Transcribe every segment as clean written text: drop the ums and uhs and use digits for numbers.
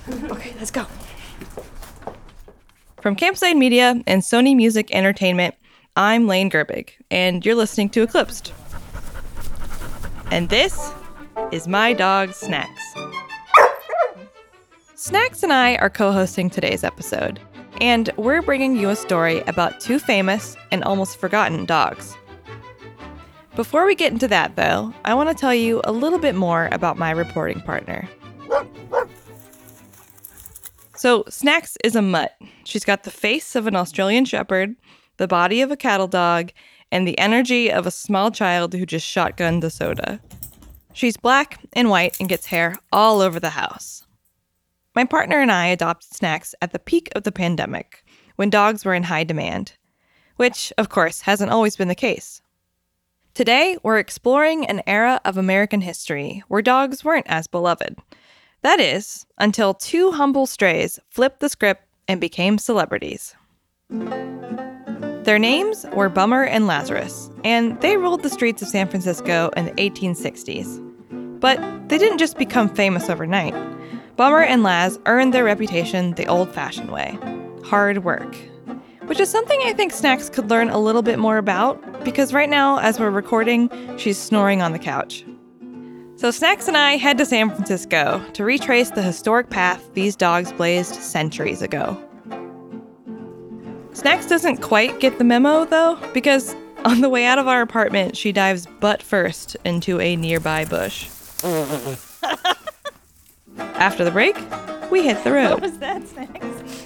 Okay, let's go. From Campside Media and Sony Music Entertainment, I'm Lane Gerbig, and you're listening to Eclipsed. And this is my dog, Snacks. Snacks and I are co-hosting today's episode, and we're bringing you a story about two famous and almost forgotten dogs. Before we get into that, though, I want to tell you a little bit more about my reporting partner. So, Snacks is a mutt. She's got the face of an Australian Shepherd, the body of a cattle dog, and the energy of a small child who just shotgunned a soda. She's black and white and gets hair all over the house. My partner and I adopted Snacks at the peak of the pandemic, when dogs were in high demand, which, of course, hasn't always been the case. Today, we're exploring an era of American history where dogs weren't as beloved. That is, until two humble strays flipped the script and became celebrities. Their names were Bummer and Lazarus, and they ruled the streets of San Francisco in the 1860s. But they didn't just become famous overnight. Bummer and Laz earned their reputation the old-fashioned way: hard work. Which is something I think Snacks could learn a little bit more about, because right now, as we're recording, she's snoring on the couch. So Snacks and I head to San Francisco to retrace the historic path these dogs blazed centuries ago. Snacks doesn't quite get the memo, though, because on the way out of our apartment, she dives butt first into a nearby bush. After the break, we hit the road. What was that, Snacks?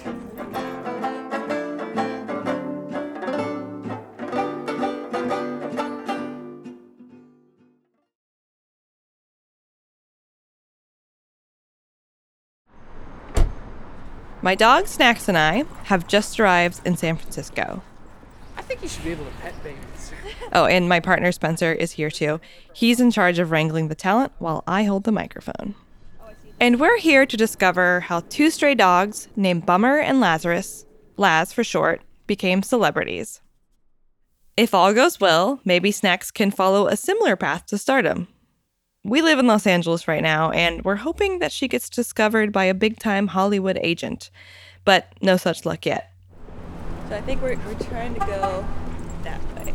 My dog, Snacks, and I have just arrived in San Francisco. I think you should be able to pet babies. Oh, and my partner, Spencer, is here too. He's in charge of wrangling the talent while I hold the microphone. And we're here to discover how two stray dogs named Bummer and Lazarus, Laz for short, became celebrities. If all goes well, maybe Snacks can follow a similar path to stardom. We live in Los Angeles right now, and we're hoping that she gets discovered by a big-time Hollywood agent. But no such luck yet. So I think we're trying to go that way.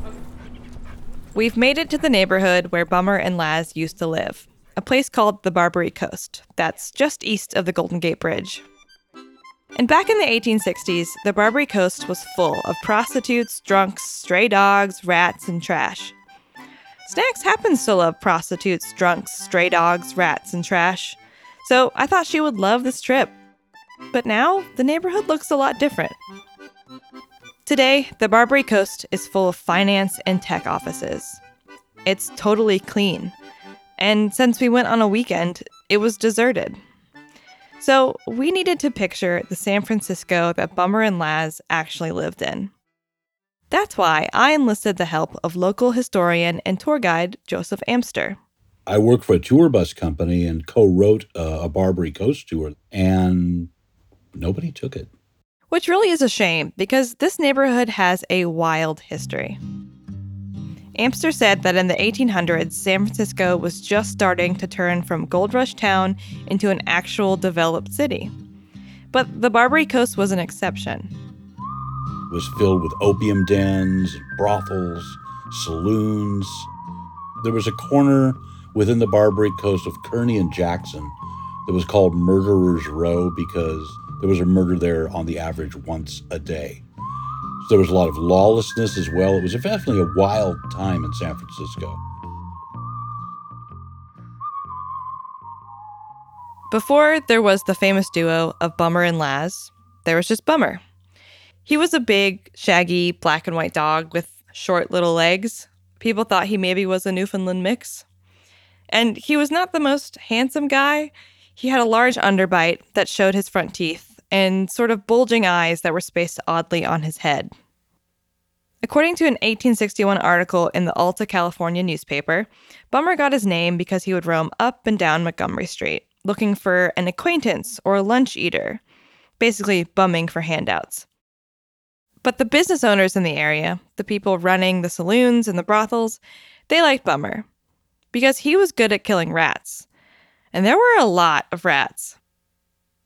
We've made it to the neighborhood where Bummer and Laz used to live, a place called the Barbary Coast, that's just east of the Golden Gate Bridge. And back in the 1860s, the Barbary Coast was full of prostitutes, drunks, stray dogs, rats, and trash. Snacks happens to love prostitutes, drunks, stray dogs, rats, and trash. So I thought she would love this trip. But now, the neighborhood looks a lot different. Today, the Barbary Coast is full of finance and tech offices. It's totally clean. And since we went on a weekend, it was deserted. So we needed to picture the San Francisco that Bummer and Laz actually lived in. That's why I enlisted the help of local historian and tour guide Joseph Amster. I worked for a tour bus company and co-wrote a Barbary Coast tour, and nobody took it. Which really is a shame, because this neighborhood has a wild history. Amster said that in the 1800s, San Francisco was just starting to turn from Gold Rush town into an actual developed city. But the Barbary Coast was an exception. It was filled with opium dens, brothels, saloons. There was a corner within the Barbary Coast of Kearny and Jackson that was called Murderer's Row because there was a murder there on the average once a day. So there was a lot of lawlessness as well. It was definitely a wild time in San Francisco. Before there was the famous duo of Bummer and Laz, there was just Bummer. He was a big, shaggy, black and white dog with short little legs. People thought he maybe was a Newfoundland mix. And he was not the most handsome guy. He had a large underbite that showed his front teeth and sort of bulging eyes that were spaced oddly on his head. According to an 1861 article in the Alta California newspaper, Bummer got his name because he would roam up and down Montgomery Street, looking for an acquaintance or a lunch eater, basically bumming for handouts. But the business owners in the area, the people running the saloons and the brothels, they liked Bummer because he was good at killing rats. And there were a lot of rats.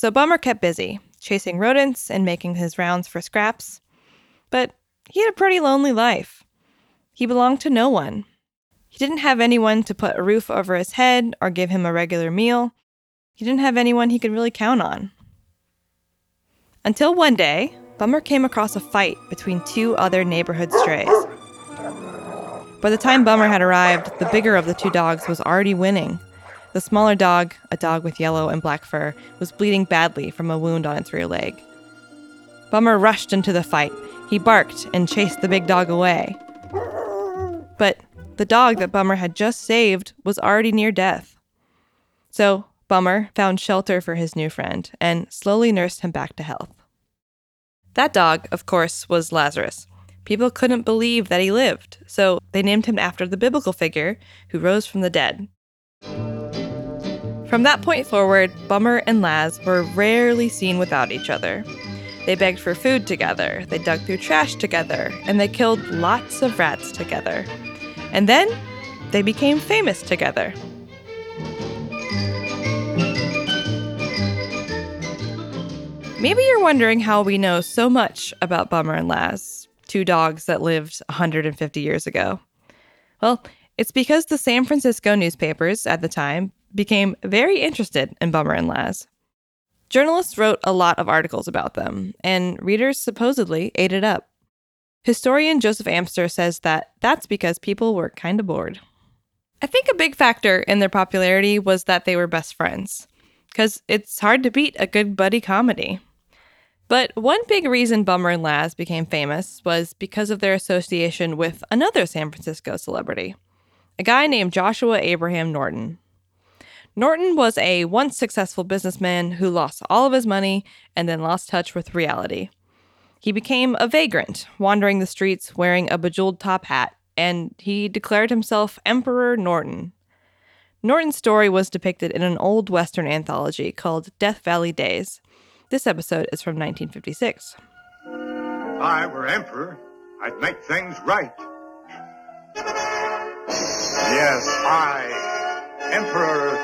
So Bummer kept busy, chasing rodents and making his rounds for scraps. But he had a pretty lonely life. He belonged to no one. He didn't have anyone to put a roof over his head or give him a regular meal. He didn't have anyone he could really count on. Until one day, Bummer came across a fight between two other neighborhood strays. By the time Bummer had arrived, the bigger of the two dogs was already winning. The smaller dog, a dog with yellow and black fur, was bleeding badly from a wound on its rear leg. Bummer rushed into the fight. He barked and chased the big dog away. But the dog that Bummer had just saved was already near death. So Bummer found shelter for his new friend and slowly nursed him back to health. That dog, of course, was Lazarus. People couldn't believe that he lived, so they named him after the biblical figure who rose from the dead. From that point forward, Bummer and Laz were rarely seen without each other. They begged for food together, they dug through trash together, and they killed lots of rats together. And then they became famous together. Maybe you're wondering how we know so much about Bummer and Laz, two dogs that lived 150 years ago. Well, it's because the San Francisco newspapers at the time became very interested in Bummer and Laz. Journalists wrote a lot of articles about them, and readers supposedly ate it up. Historian Joseph Amster says that that's because people were kind of bored. I think a big factor in their popularity was that they were best friends, because it's hard to beat a good buddy comedy. But one big reason Bummer and Laz became famous was because of their association with another San Francisco celebrity, a guy named Joshua Abraham Norton. Norton was a once successful businessman who lost all of his money and then lost touch with reality. He became a vagrant, wandering the streets wearing a bejeweled top hat, and he declared himself Emperor Norton. Norton's story was depicted in an old Western anthology called Death Valley Days. This episode is from 1956. If I were emperor, I'd make things right. Yes, I, Emperor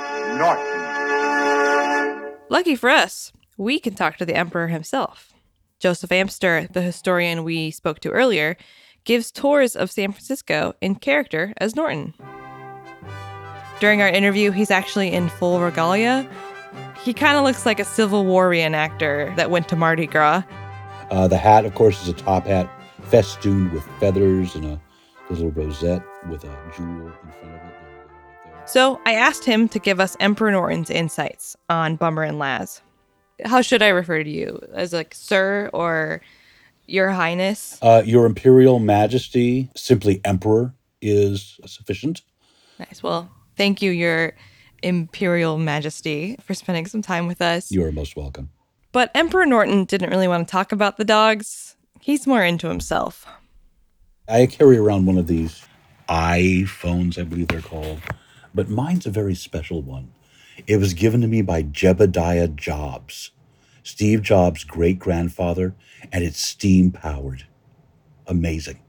Norton. Lucky for us, we can talk to the emperor himself. Joseph Amster, the historian we spoke to earlier, gives tours of San Francisco in character as Norton. During our interview, he's actually in full regalia. He kind of looks like a Civil War reenactor that went to Mardi Gras. The hat, of course, is a top hat festooned with feathers and a little rosette with a jewel in front of it. So I asked him to give us Emperor Norton's insights on Bummer and Laz. How should I refer to you? As like Sir or Your Highness? Your Imperial Majesty, simply Emperor, is sufficient. Nice. Well, thank you, Your Imperial Majesty, for spending some time with us. You are most welcome. But Emperor Norton didn't really want to talk about the dogs. He's more into himself. I carry around one of these iPhones, I believe they're called, but mine's a very special one. It was given to me by Jebediah Jobs, Steve Jobs' great-grandfather, and it's steam-powered. Amazing.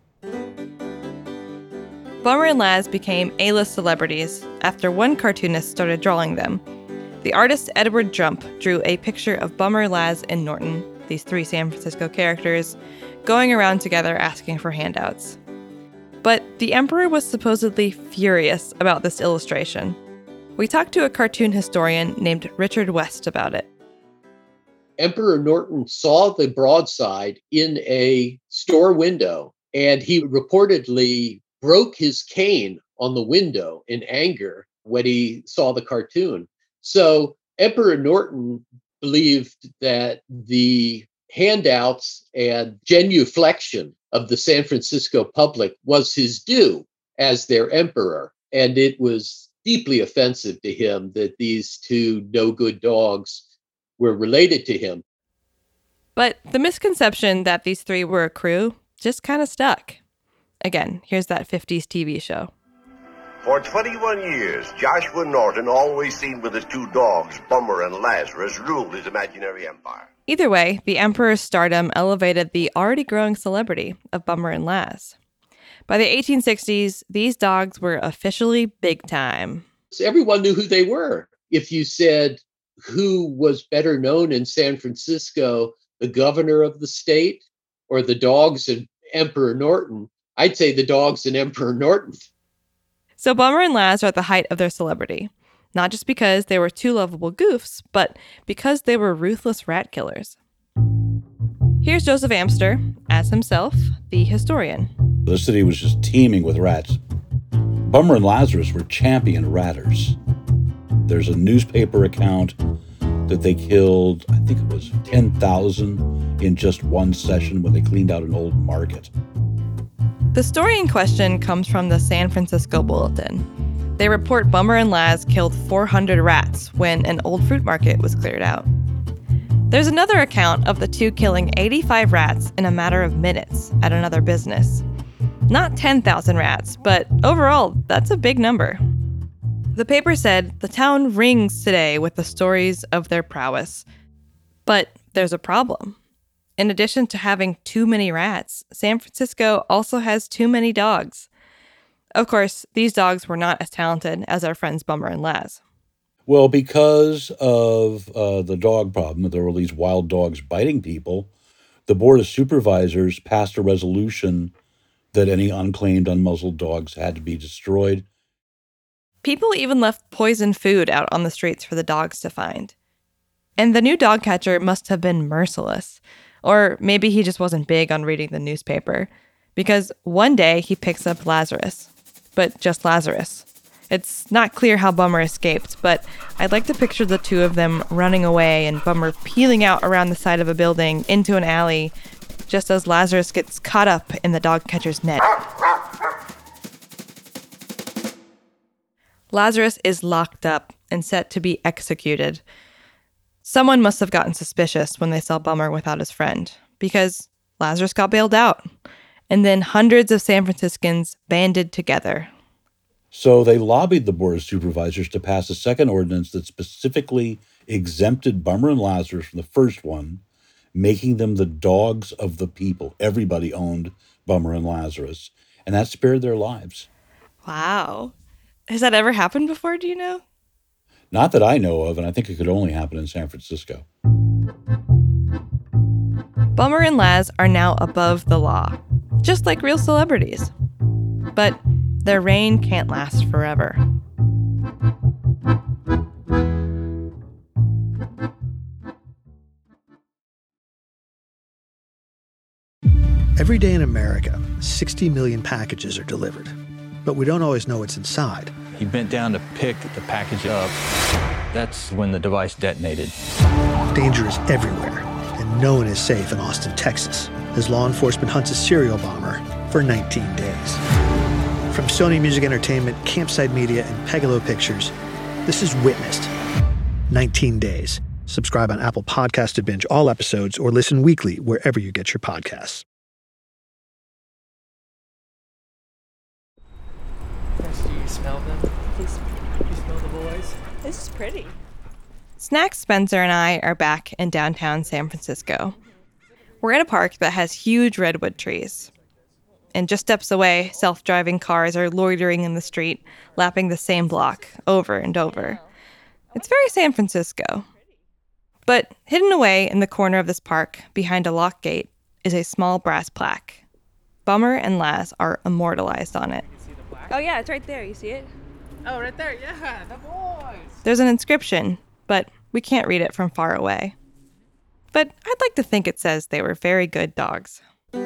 Bummer and Laz became A-list celebrities after one cartoonist started drawing them. The artist Edward Jump drew a picture of Bummer, Laz, and Norton, these three San Francisco characters, going around together asking for handouts. But the emperor was supposedly furious about this illustration. We talked to a cartoon historian named Richard West about it. Emperor Norton saw the broadside in a store window, and he reportedly broke his cane on the window in anger when he saw the cartoon. So Emperor Norton believed that the handouts and genuflection of the San Francisco public was his due as their emperor. And it was deeply offensive to him that these two no-good dogs were related to him. But the misconception that these three were a crew just kind of stuck. Again, here's that 50s TV show. For 21 years, Joshua Norton, always seen with his two dogs, Bummer and Lazarus, ruled his imaginary empire. Either way, the emperor's stardom elevated the already growing celebrity of Bummer and Laz. By the 1860s, these dogs were officially big time. So everyone knew who they were. If you said, who was better known in San Francisco, the governor of the state or the dogs and Emperor Norton, I'd say the dogs and Emperor Norton. So Bummer and Laz are at the height of their celebrity, not just because they were two lovable goofs, but because they were ruthless rat killers. Here's Joseph Amster, as himself, the historian. The city was just teeming with rats. Bummer and Lazarus were champion ratters. There's a newspaper account that they killed, I think it was 10,000 in just one session when they cleaned out an old market. The story in question comes from the San Francisco Bulletin. They report Bummer and Laz killed 400 rats when an old fruit market was cleared out. There's another account of the two killing 85 rats in a matter of minutes at another business. Not 10,000 rats, but overall, that's a big number. The paper said the town rings today with the stories of their prowess. But there's a problem. In addition to having too many rats, San Francisco also has too many dogs. Of course, these dogs were not as talented as our friends Bummer and Laz. Well, because of the dog problem, there were these wild dogs biting people, the Board of Supervisors passed a resolution that any unclaimed, unmuzzled dogs had to be destroyed. People even left poisoned food out on the streets for the dogs to find. And the new dog catcher must have been merciless. Or maybe he just wasn't big on reading the newspaper. Because one day he picks up Lazarus. But just Lazarus. It's not clear how Bummer escaped, but I'd like to picture the two of them running away and Bummer peeling out around the side of a building into an alley, just as Lazarus gets caught up in the dog catcher's net. Lazarus is locked up and set to be executed. Someone must have gotten suspicious when they saw Bummer without his friend, because Lazarus got bailed out, and then hundreds of San Franciscans banded together. So they lobbied the Board of Supervisors to pass a second ordinance that specifically exempted Bummer and Lazarus from the first one, making them the dogs of the people. Everybody owned Bummer and Lazarus, and that spared their lives. Wow. Has that ever happened before, do you know? Not that I know of, and I think it could only happen in San Francisco. Bummer and Laz are now above the law, just like real celebrities. But their reign can't last forever. Every day in America, 60 million packages are delivered. But we don't always know what's inside. He bent down to pick the package up. That's when the device detonated. Danger is everywhere, and no one is safe in Austin, Texas, as law enforcement hunts a serial bomber for 19 days. From Sony Music Entertainment, Campside Media, and Pegalo Pictures, this is Witnessed. 19 Days. Subscribe on Apple Podcasts to binge all episodes or listen weekly wherever you get your podcasts. Do you smell them? You smell the boys? This is pretty. Snacks Spencer and I are back in downtown San Francisco. We're in a park that has huge redwood trees. And just steps away, self-driving cars are loitering in the street, lapping the same block over and over. It's very San Francisco. But hidden away in the corner of this park, behind a locked gate, is a small brass plaque. Bummer and Laz are immortalized on it. Oh yeah, it's right there. You see it? Oh, right there. Yeah, the boys. There's an inscription, but we can't read it from far away. But I'd like to think it says they were very good dogs.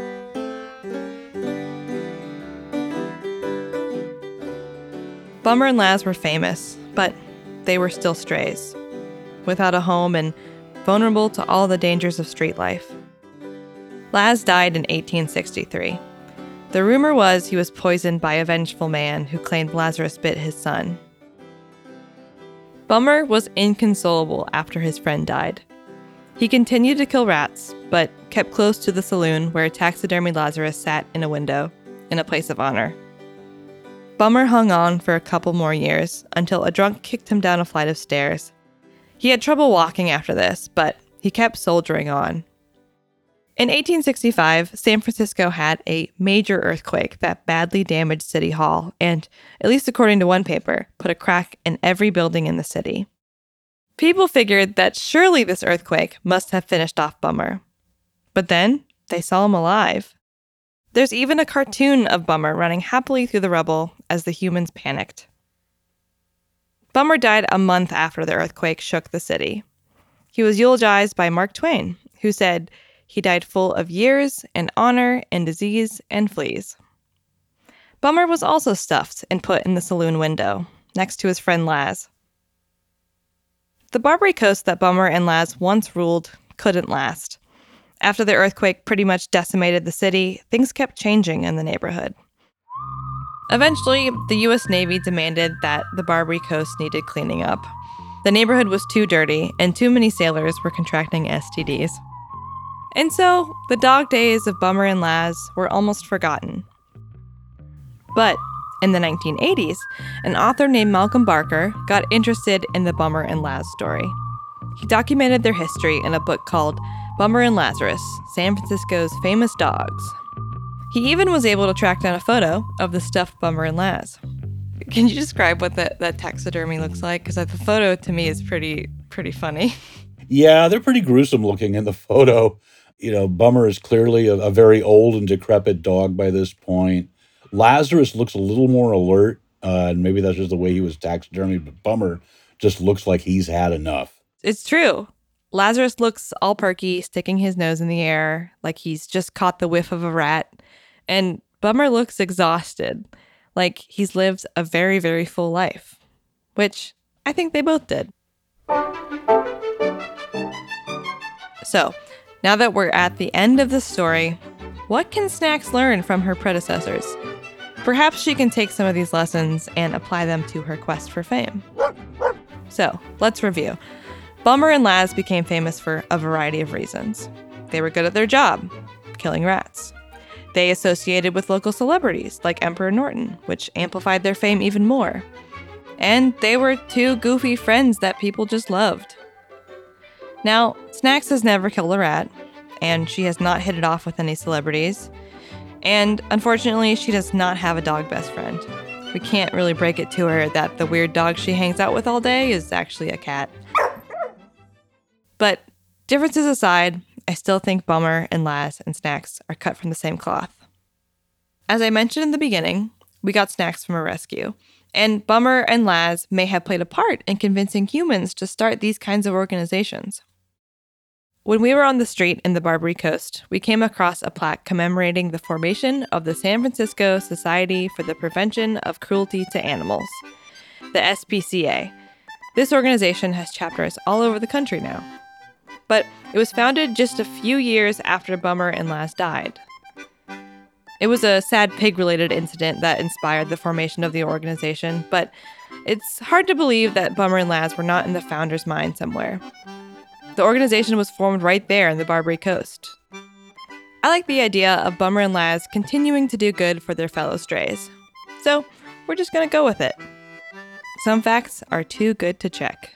Bummer and Laz were famous, but they were still strays, without a home and vulnerable to all the dangers of street life. Laz died in 1863. The rumor was he was poisoned by a vengeful man who claimed Lazarus bit his son. Bummer was inconsolable after his friend died. He continued to kill rats, but kept close to the saloon where taxidermy Lazarus sat in a window, in a place of honor. Bummer hung on for a couple more years until a drunk kicked him down a flight of stairs. He had trouble walking after this, but he kept soldiering on. In 1865, San Francisco had a major earthquake that badly damaged City Hall and, at least according to one paper, put a crack in every building in the city. People figured that surely this earthquake must have finished off Bummer. But then they saw him alive. There's even a cartoon of Bummer running happily through the rubble as the humans panicked. Bummer died a month after the earthquake shook the city. He was eulogized by Mark Twain, who said he died full of years and honor and disease and fleas. Bummer was also stuffed and put in the saloon window, next to his friend Laz. The Barbary Coast that Bummer and Laz once ruled couldn't last. After the earthquake pretty much decimated the city, things kept changing in the neighborhood. Eventually, the U.S. Navy demanded that the Barbary Coast needed cleaning up. The neighborhood was too dirty, and too many sailors were contracting STDs. And so, the dog days of Bummer and Laz were almost forgotten. But in the 1980s, an author named Malcolm Barker got interested in the Bummer and Laz story. He documented their history in a book called Bummer and Lazarus, San Francisco's Famous Dogs. He even was able to track down a photo of the stuffed Bummer and Laz. Can you describe what that taxidermy looks like? Because the photo to me is pretty funny. Yeah, they're pretty gruesome looking in the photo. You know, Bummer is clearly a very old and decrepit dog by this point. Lazarus looks a little more alert, and maybe that's just the way he was taxidermied, but Bummer just looks like he's had enough. It's true. Lazarus looks all perky, sticking his nose in the air, like he's just caught the whiff of a rat. And Bummer looks exhausted, like he's lived a very, very full life, which I think they both did. So, now that we're at the end of the story, what can Snacks learn from her predecessors? Perhaps she can take some of these lessons and apply them to her quest for fame. So, let's review. Bummer and Laz became famous for a variety of reasons. They were good at their job, killing rats. They associated with local celebrities like Emperor Norton, which amplified their fame even more. And they were two goofy friends that people just loved. Now, Snacks has never killed a rat, and she has not hit it off with any celebrities. And unfortunately, she does not have a dog best friend. We can't really break it to her that the weird dog she hangs out with all day is actually a cat. But differences aside, I still think Bummer and Laz and Snacks are cut from the same cloth. As I mentioned in the beginning, we got Snacks from a rescue, and Bummer and Laz may have played a part in convincing humans to start these kinds of organizations. When we were on the street in the Barbary Coast, we came across a plaque commemorating the formation of the San Francisco Society for the Prevention of Cruelty to Animals, the SPCA. This organization has chapters all over the country now. But it was founded just a few years after Bummer and Laz died. It was a sad pig-related incident that inspired the formation of the organization, but it's hard to believe that Bummer and Laz were not in the founder's mind somewhere. The organization was formed right there in the Barbary Coast. I like the idea of Bummer and Laz continuing to do good for their fellow strays. So we're just gonna go with it. Some facts are too good to check.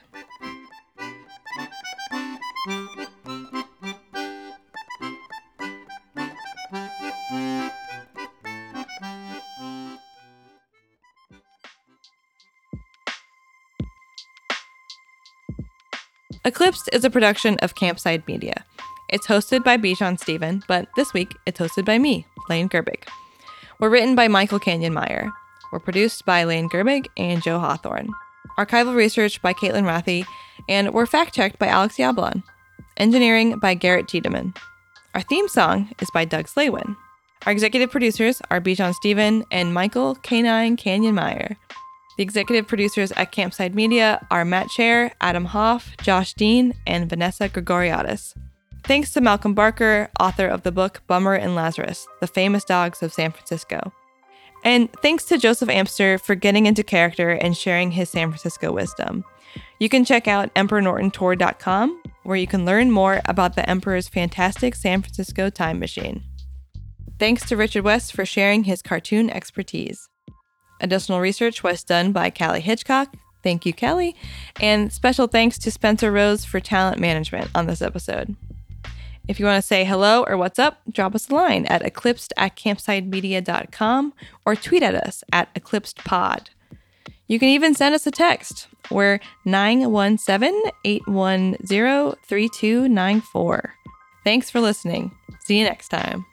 Eclipsed is a production of Campside Media. It's hosted by Bijan Stephen, but this week it's hosted by me, Lane Gerbig. We're written by Michael Canyon-Meyer. We're produced by Lane Gerbig and Joe Hawthorne. Archival research by Caitlin Rathie, and we're fact-checked by Alex Yablon. Engineering by Garrett Tiedemann. Our theme song is by Doug Slaywin. Our executive producers are Bijan Stephen and Michael Canine Canyon-Meyer. The executive producers at Campside Media are Matt Scher, Adam Hoff, Josh Dean, and Vanessa Gregoriadis. Thanks to Malcolm Barker, author of the book Bummer and Lazarus, The Famous Dogs of San Francisco. And thanks to Joseph Amster for getting into character and sharing his San Francisco wisdom. You can check out EmperorNortonTour.com, where you can learn more about the Emperor's fantastic San Francisco time machine. Thanks to Richard West for sharing his cartoon expertise. Additional research was done by Callie Hitchcock. Thank you, Callie. And special thanks to Spencer Rose for talent management on this episode. If you want to say hello or what's up, drop us a line at eclipsed@campsidemedia.com or tweet at us at eclipsedpod. You can even send us a text. We're 917-810-3294. Thanks for listening. See you next time.